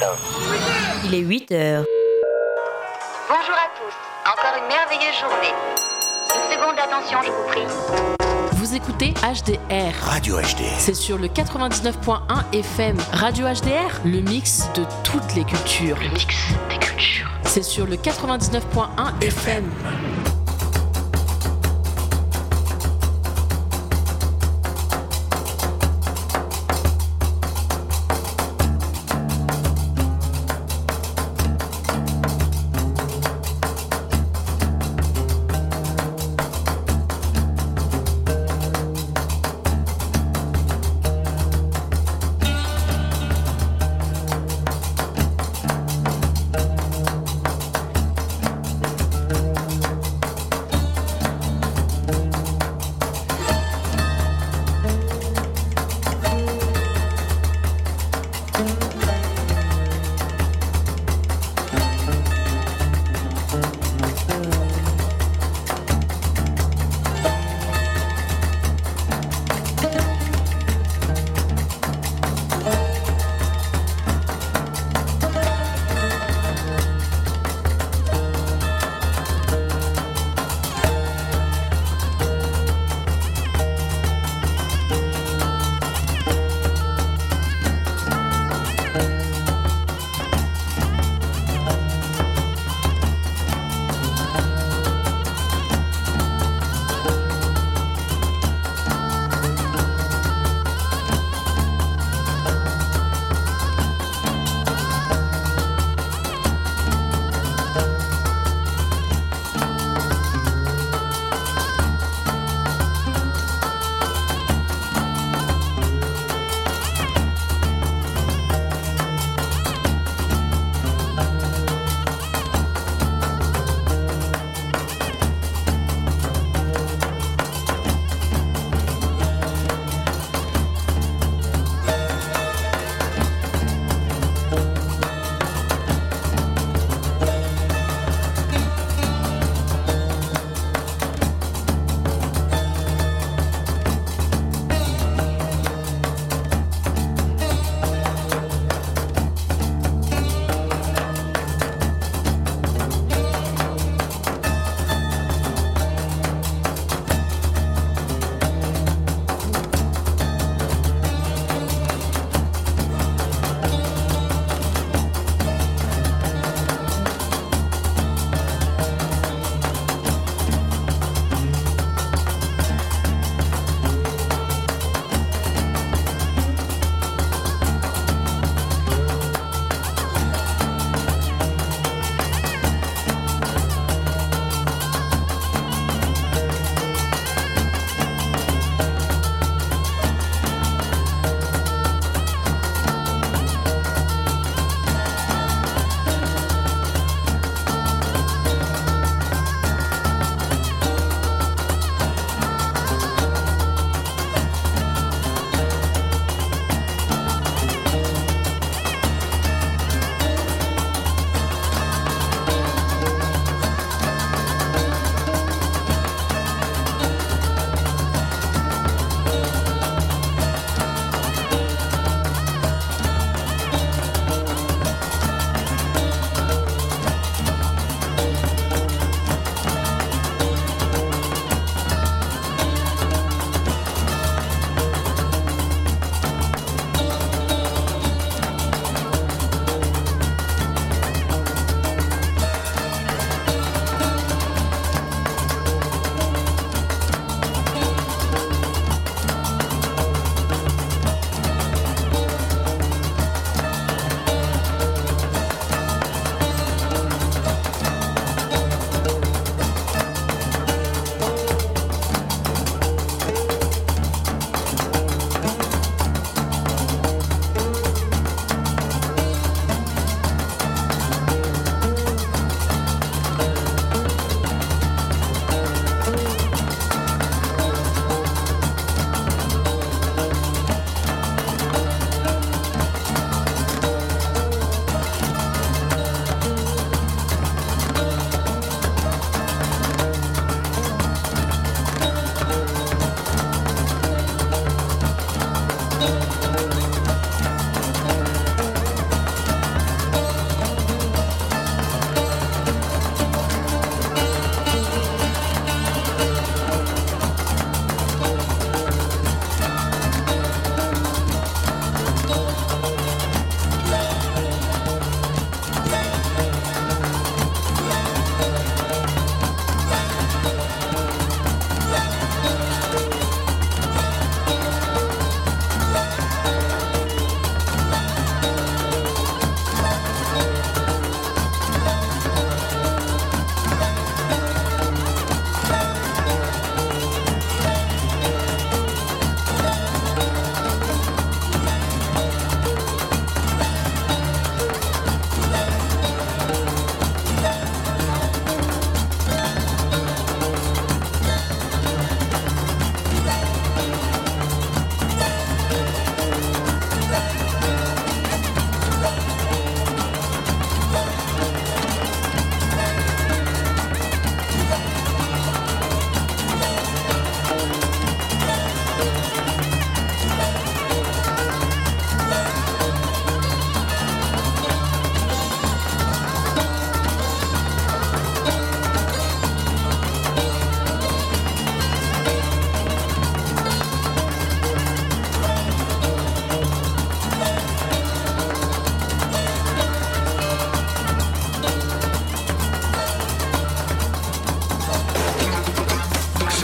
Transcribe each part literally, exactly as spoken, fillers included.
Il est huit heures. Bonjour à tous, encore une merveilleuse journée. Une seconde d'attention, je vous prie. Vous écoutez H D R. Radio H D R. C'est sur le quatre-vingt-dix-neuf point un F M. Radio H D R, le mix de toutes les cultures. Le mix des cultures. C'est sur le quatre-vingt-dix-neuf point un F M.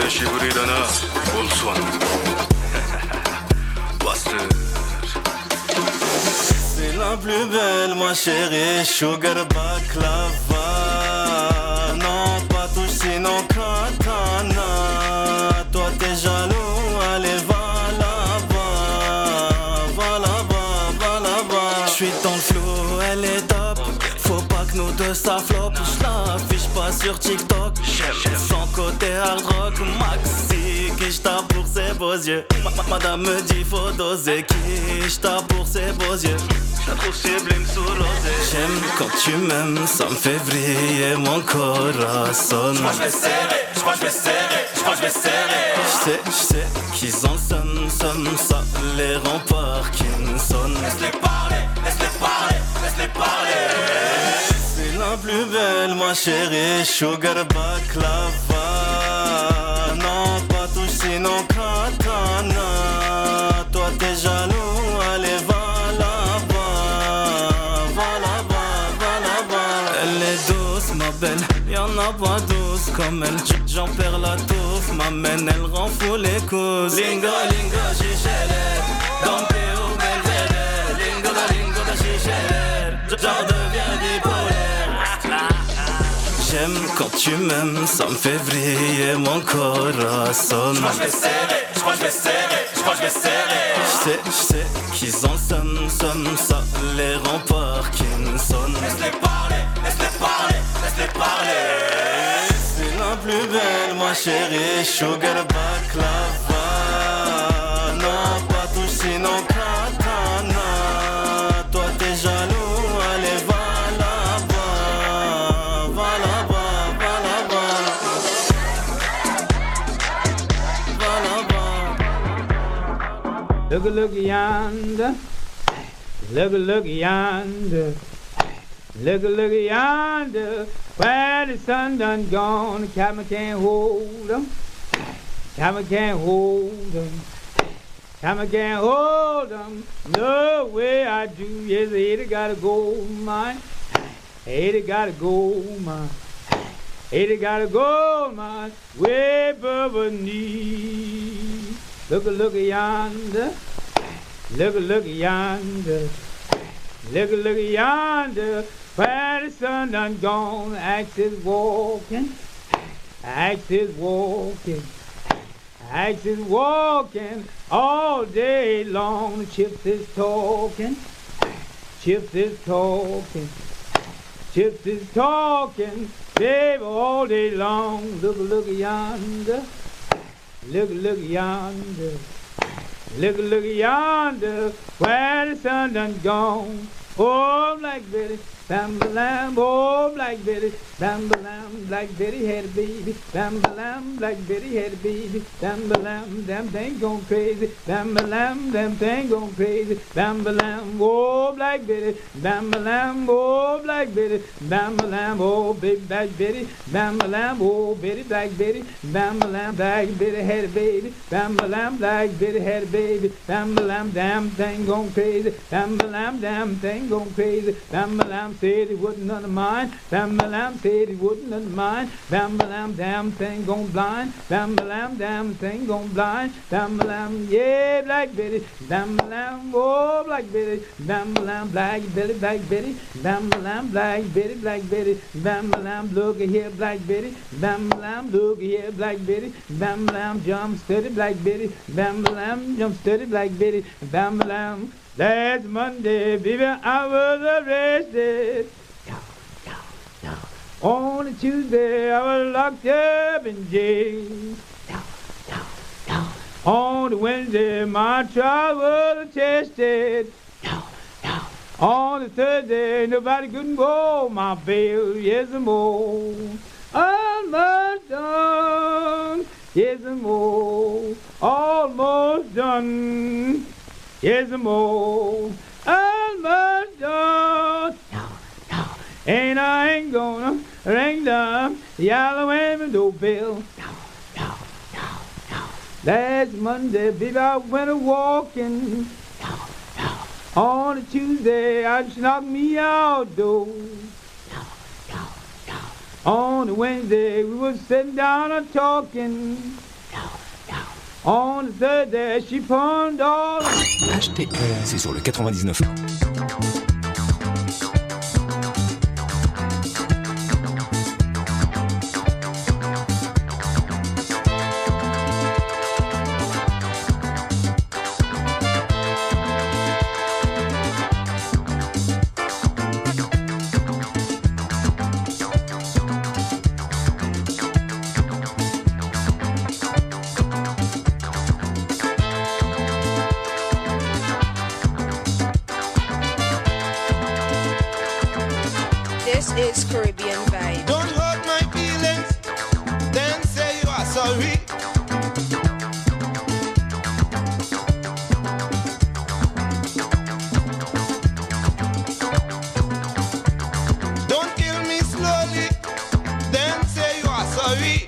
久しぶりだなボンスワン忘れ C'est la plus belle ma chérie Sugar baklava Non pas touche sinon katana Toi t'es jaloux allez va là-bas Va là-bas, va là-bas J'suis dans le flou, elle est top Faut pas que nous deux ça floppe J'l'affiche pas sur TikTok Son côté hard rock Maxi qui j'tape pour ses beaux yeux ma, ma, Madame me dit faut doser Qui j'tape pour ses beaux yeux J'ai trop ciblé sous l'osée J'aime quand tu m'aimes Ça me fait vriller mon corazon J'crois j'vais serrer, j'crois j'vais serrer J'crois j'vais serrer J'sais, j'sais qu'ils ont somme, somme Ça les rend Parkinson Laisse-les parler, laisse-les parler Laisse-les parler C'est la plus belle ma chérie Sugar baklava Non pas touche sinon katana Toi t'es jaloux allez va là-bas Va là-bas, va là-bas Elle est douce ma belle Y'en a pas douce comme elle J'en perds la touffe M'amène elle rend fou les couses Lingo lingo chichelet Dompé ou belvedere Lingo da lingo da chichelet J'en deviens bipolaire J'aime quand tu m'aimes, ça me fait vriller mon corazon J'crois j'vais serrer, j'crois j'vais serrer, j'crois j'vais serrer J'sais, j'sais qu'ils ont somme, somme, ça les rend Parkinson Laisse-les parler, laisse-les parler, laisse-les parler C'est la plus belle ma chérie, Sugar baklava Non pas touche sinon katana Toi t'es jaloux, allez va Look, look yonder, look, look yonder, look, look yonder, where the sun done gone, the cabin can't hold 'em, cabin can't hold 'em, cabin can't hold 'em, no way I do, yes, Ada got a gold mine, Ada got a gold mine, Ada got a gold mine, way above her knee. Look, look yonder, look, look yonder, look, look yonder, where the sun done gone, axe is walking, axe is walking, axe is walking, all day long, Chips is talking, Chips is talking, Chips is talking, baby, all day long, look, look yonder. Look, look yonder, look, look yonder, where the sun done gone. Oh, Black Betty, bam-ba-lam, oh, Black Betty, bam-ba-lam, Black Betty had a baby, bam-ba-lam, Black Betty had a baby, bam-ba-lam, damn thing gone crazy, bam-ba-lam, damn thing gone crazy, bam-ba-lam, oh, Black Betty, bam-ba-lam, oh, Black Betty, bam-ba-lam, oh, baby, Black Betty, bam-ba-lam, oh, Betty, Black Betty, bam-ba-lam, Black Betty had a baby, bam-ba-lam, Black Betty had a baby, bam-ba-lam, damn thing gone crazy, bam-ba-lam, damn thing gone crazy, bam-ba-lam, said he wasn't none of mine, bam-ba-lam, said he wasn't none of mine, bam-ba-lam, damn thing gone blind, bam-ba-lam, damn thing gone blind, bam-ba-lam, yeah, Black Betty, bam-ba-lam, oh, Black Betty, bam-ba-lam, Black Betty, Black Betty, bam-ba-lam, Black Betty, Black Betty, bam-ba-lam, look here, Black Betty, bam-ba-lam, look here, Black Betty, bam-ba-lam, jump steady, Black Betty, bam-ba-lam, jump steady, Black Betty, bam-ba-lam. Last Monday, baby, I was arrested. On a Tuesday, I was locked up in jail. On a Wednesday, my trial was attested. On a Thursday, nobody couldn't go my bail. Yes, and more. Almost done. Yes, and more. Almost done. Yes, and more. Almost done. And I ain't gonna ring the yellow window bell. Last Monday, baby, I went a walking. On a Tuesday, I just knocked me outdoors. On a Wednesday, we was sitting down and talking. On the third day, she pawned all. H T R, c'est sur le quatre-vingt-dix-neuf. It's Caribbean vibe. Don't hurt my feelings, then say you are sorry. Don't kill me slowly, then say you are sorry.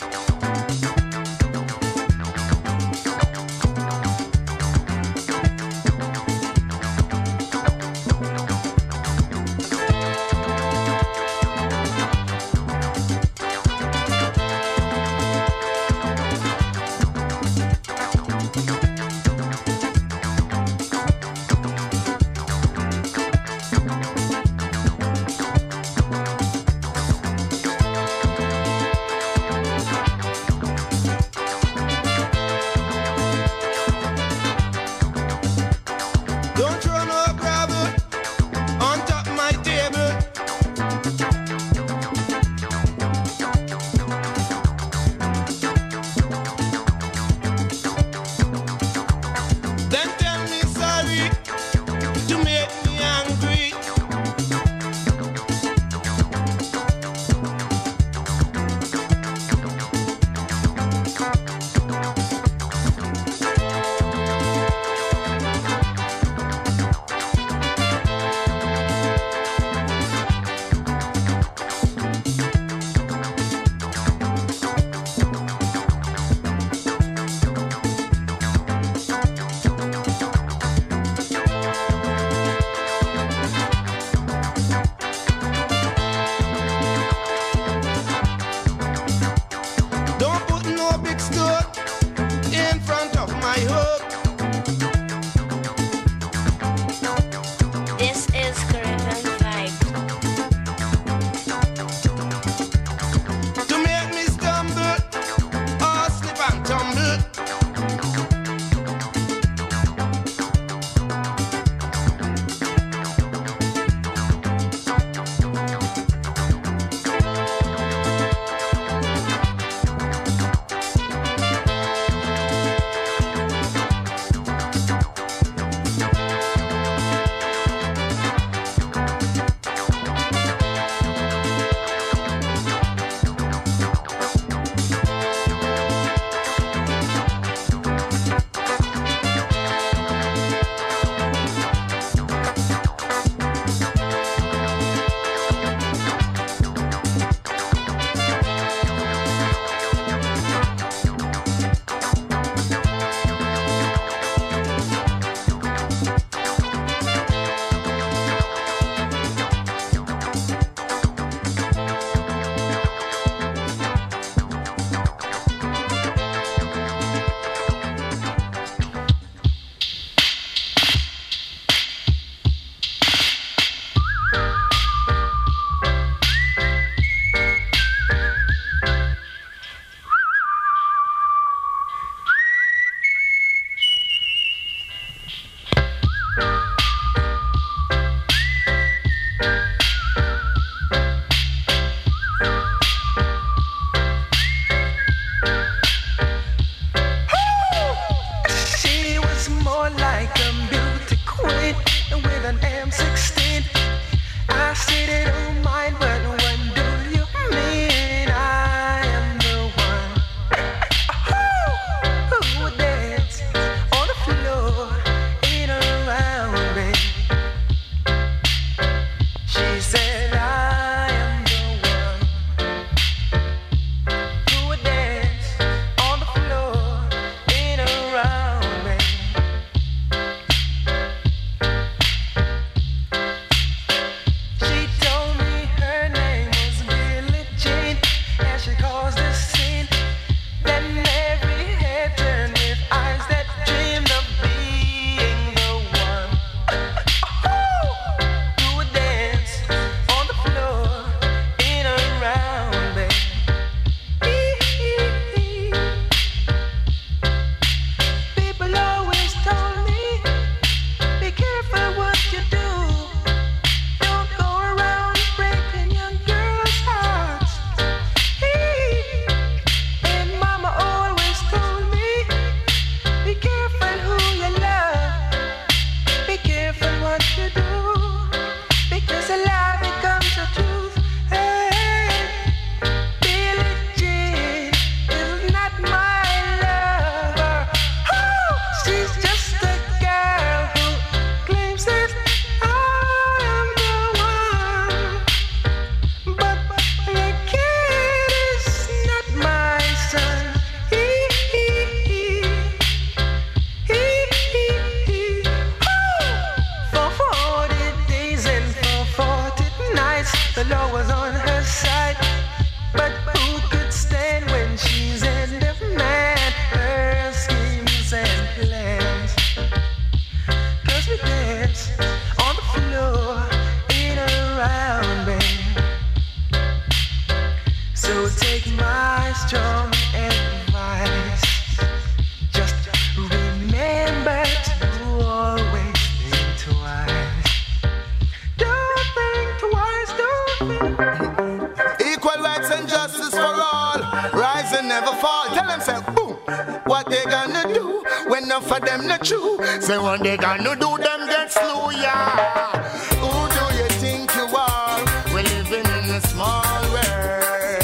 my strong advice. Just remember to always think twice. Don't think twice, don't think. Equal rights and justice for all. Rise and never fall. Tell them, say, boom. What they gonna do when enough of them not true? Say, what they gonna do, them get slow, yeah. Who do you think you are? We're living in a small world.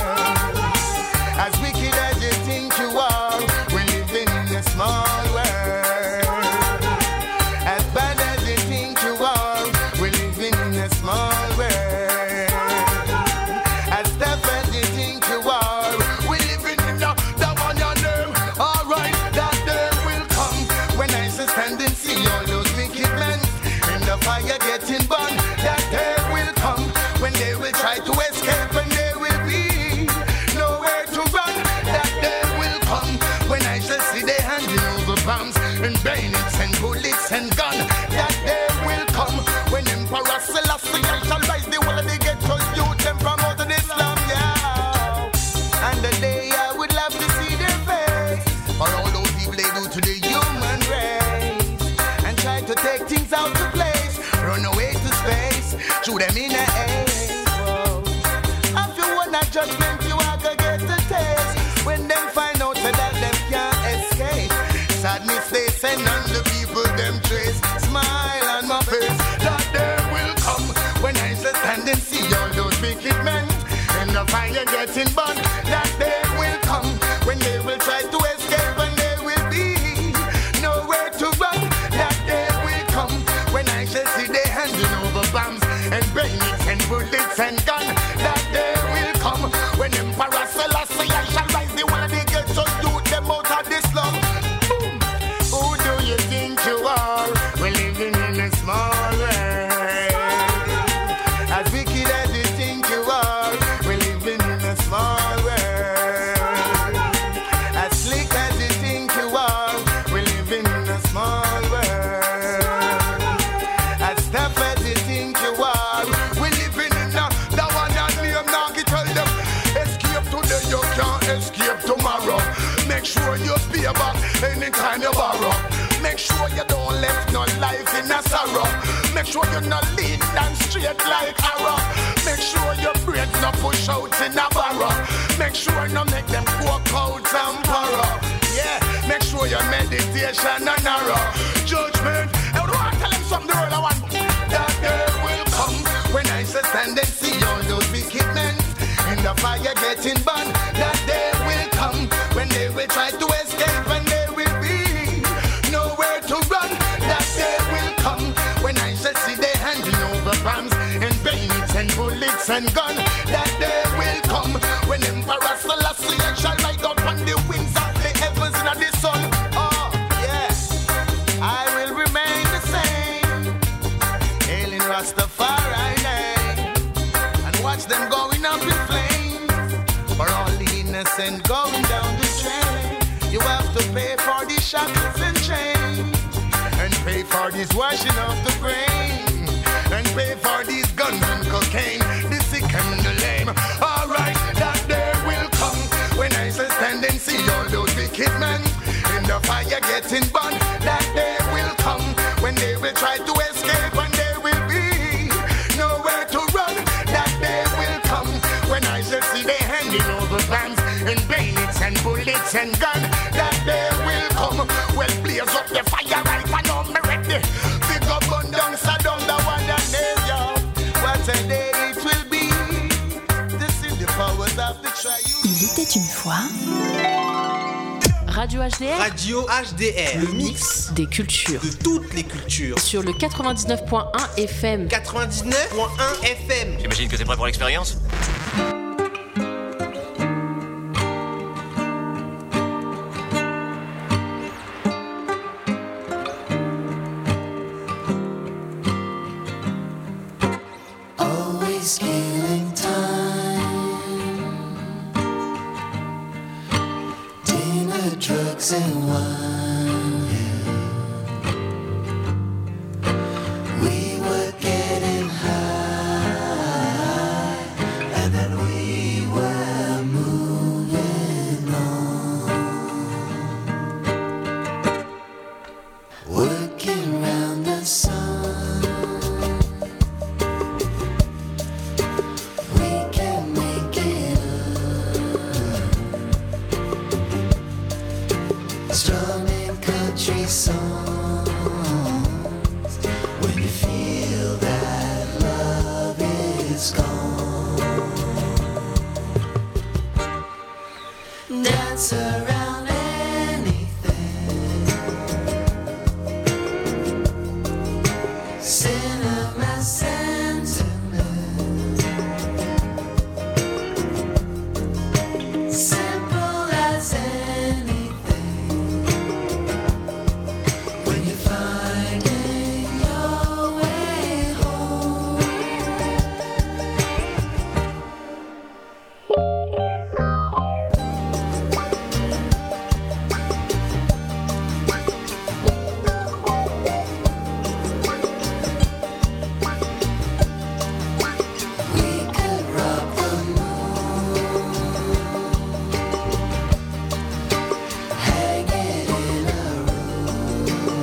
As wicked as you think you are, we're living in a small world. As bad as you think you are, we're living in a small world. As tough as you think you are, we're living in a, the one you know. Alright, that day will come when I stand and see all those wicked men in the fire getting burned. That day will come when they will try to escape and there will be nowhere to run. That day will come when I shall see they handing over bombs and bayonets and bullets and guns. That day will come when Emperor Selassie shall rise the whole of the ghettos, youth them from out of Islam, yeah. And the day I would love to see their face for all those people they do to the human race and try to take things out of place, run away to space, shoot them in the air. If you want a judgment, you are gonna get the taste when them find out that them can't escape. Sadness they send on the people them trace. Smile on my face. That day will come when I shall stand and see all those wicked men in the fire getting burned. That day will come when they will try to escape and there will be nowhere to run. That day will come when I shall see they handing over bombs and bayonets and bullets and guns. That day will come when Emperor Selassie shall rise the one of the ghettos, youth them out of the slum. Boom. Who do you think you are? We're living in a small world. As wicked as you think you are, we're living in a small world. As slick as you think you are, we're living in a small world. As tough as you think you are, we're living in a, the one that name now can tell them. Escape today, you can't escape tomorrow. Make sure you pay back any kind of borrow. Make sure you don't left no life in a sorrow. Make sure you're not lean and straight like arrow. Make sure your brains not push out in a barrow. Make sure you make them go out and borrow. Yeah, make sure your meditation and narrow. Judgment, I don't want to tell them something the world I want. That day will come when I shall stand and see all those wicked men in the fire getting burned. That day will come when they will try to escape and there will be nowhere to run. That day will come when I shall see they handing over bombs and bayonets and bullets and guns. That day will come when Emperor Selassie shall ride up on the wings of the heavens and the sun. Oh, yeah, I will remain the same, hailing Rastafari name, and watch them going up in flames. For all the innocent going down the drain, you have to pay for the shackles and chains, and pay for this washing of the brain, and pay for these guns and cocaine, the sick and the lame. Alright, that day will come when I shall stand and see all those wicked men in the fire getting burned. That day will come when they will try to escape and there will be nowhere to run. That day will come when I shall see they handing over bombs and bayonets and bullets and guns. That day will come. Well, blaze up the fire right and I'm ready. Big up on down, Saddam, the one that named you. What a day it will be. This is the powers of the triune. Il était une fois. Radio H D R. Radio H D R. Le mix des cultures. De toutes les cultures. Sur le quatre-vingt-dix-neuf point un F M. quatre-vingt-dix-neuf point un F M. J'imagine que t'es prêt pour l'expérience? Always killing time. Dinner, drugs and wine. We were getting high, and then we were moving. strumming country songs. When you feel that love is gone, dance around anything. Cinema sentiment, simple as anything. When you're finding your way home. We could rock the moon, hang it in a room.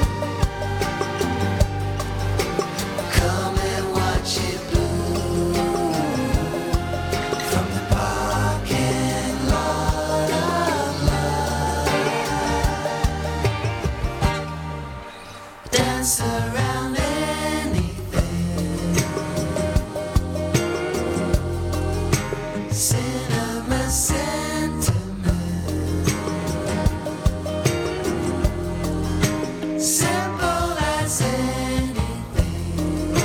Come and watch it bloom from the parking lot of love. Dance around anything. Cinema sentiment, simple as anything.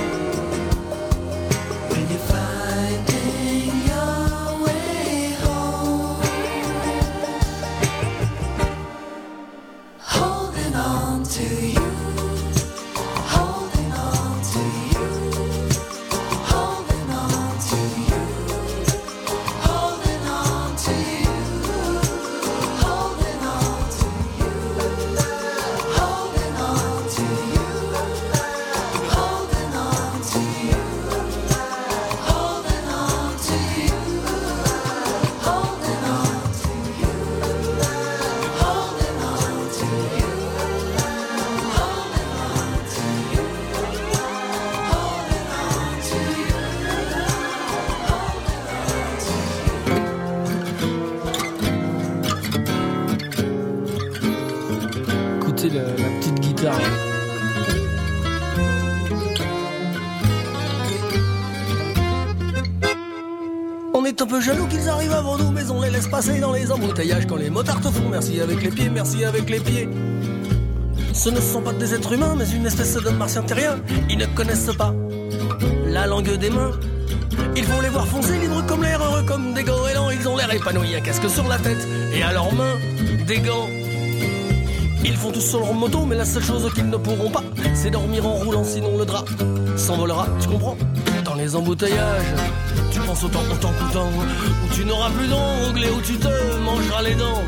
When you're finding your way home, holding on to you, holding on to you, holding on to you, holding on to you, holding on to you, holding on to you, holding on to you, holding on to you, holding on to you, holding on to you, holding on to you, holding on to Écoutez la, la petite guitare. On est un peu jaloux qu'ils arrivent avant nous, mais on les laisse passer dans les embouteillages quand les motards te font merci avec les pieds, merci avec les pieds. Ce ne sont pas des êtres humains, mais une espèce de martiens terriens. Ils ne connaissent pas la langue des mains. Il faut les voir foncer, libres comme l'air, heureux comme des goélands. Ils ont l'air épanouis, un casque sur la tête et à leurs mains des gants. Ils font tous sur leur moto, mais la seule chose qu'ils ne pourront pas, c'est dormir en roulant, sinon le drap s'envolera, tu comprends? Dans les embouteillages, tu penses autant, autant, autant, où tu n'auras plus d'ongles et où tu te mangeras les dents.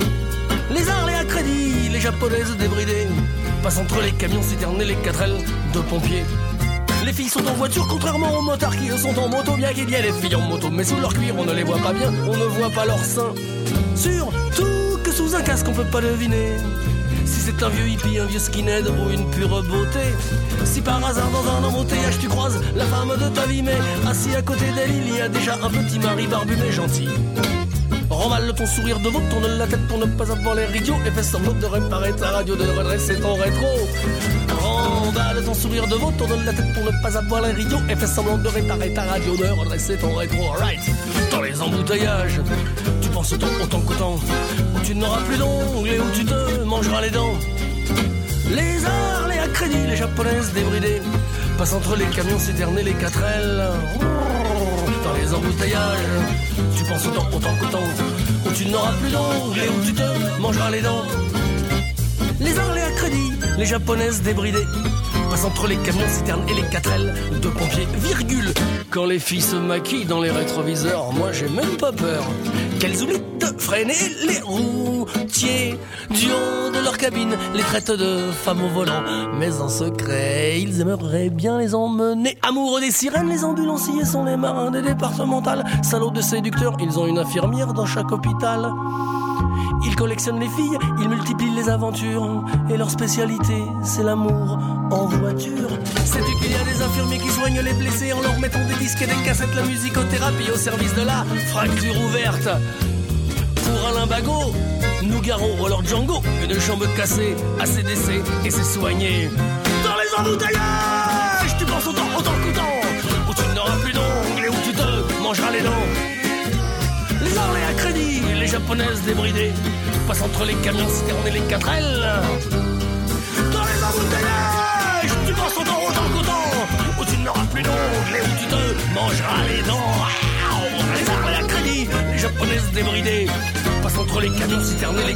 Les Harley à crédit, les japonaises débridées, passent entre les camions citernes et les quatre ailes de pompiers. Les filles sont en voiture, contrairement aux motards qui eux sont en moto, bien qu'il y ait des filles en moto, mais sous leur cuir on ne les voit pas bien, on ne voit pas leurs seins. Surtout que sous un casque on peut pas deviner si c'est un vieux hippie, un vieux skinhead ou une pure beauté. Si par hasard dans un embouteillage tu croises la femme de ta vie, mais assis à côté d'elle il y a déjà un petit mari barbu mais gentil. Remballe ton sourire de veau, tourne la tête pour ne pas avoir l'air idiot et fais semblant de réparer ta radio, de redresser ton rétro. Remballe ton sourire de veau, tourne la tête pour ne pas avoir l'air idiot et fais semblant de réparer ta radio, de redresser ton rétro. Alright. Dans les embouteillages, tu penses autant, autant qu'autant, où tu n'auras plus d'ongles et où tu te mangeras les dents. Les Harley à crédit, les japonaises débridées, passent entre les camions citernes et les quatre ailes. Dans les embouteillages, tu penses autant, autant qu'autant, où tu n'auras plus d'ongles et où tu te mangeras les dents. Les Harley à crédit, les japonaises débridées, passent entre les camions citernes et les quatre ailes de pompiers, virgule. Quand les filles se maquillent dans les rétroviseurs, moi j'ai même pas peur qu'elles oublient de freiner les routiers. Du haut de leur cabine, les traitent de femmes au volant, mais en secret, ils aimeraient bien les emmener. Amoureux des sirènes, les ambulanciers sont les marins des départementales. Salauds de séducteurs, ils ont une infirmière dans chaque hôpital. Ils collectionnent les filles, ils multiplient les aventures, et leur spécialité, c'est l'amour en voiture. Sais-tu qu'il y a des infirmiers qui soignent les blessés en leur mettant des disques et des cassettes, la musicothérapie au service de la fracture ouverte. Pour Alain Bagot, Nougaro, alors Django, une jambe cassée, A C D C et c'est soigné. Dans les embouteillages, tu penses autant, autant qu'autant, où tu n'auras plus d'ongles et où tu te mangeras les dents. Les Harley à crédit, les japonaises débridées, passent entre les camions citernes et les quatre L. Dans les embouteillages, tu penses autant, autant qu'autant, où tu n'auras plus d'ongles et où tu te mangeras les dents. Les Harley à crédit, les japonaises débridées, passent entre les camions citernes et les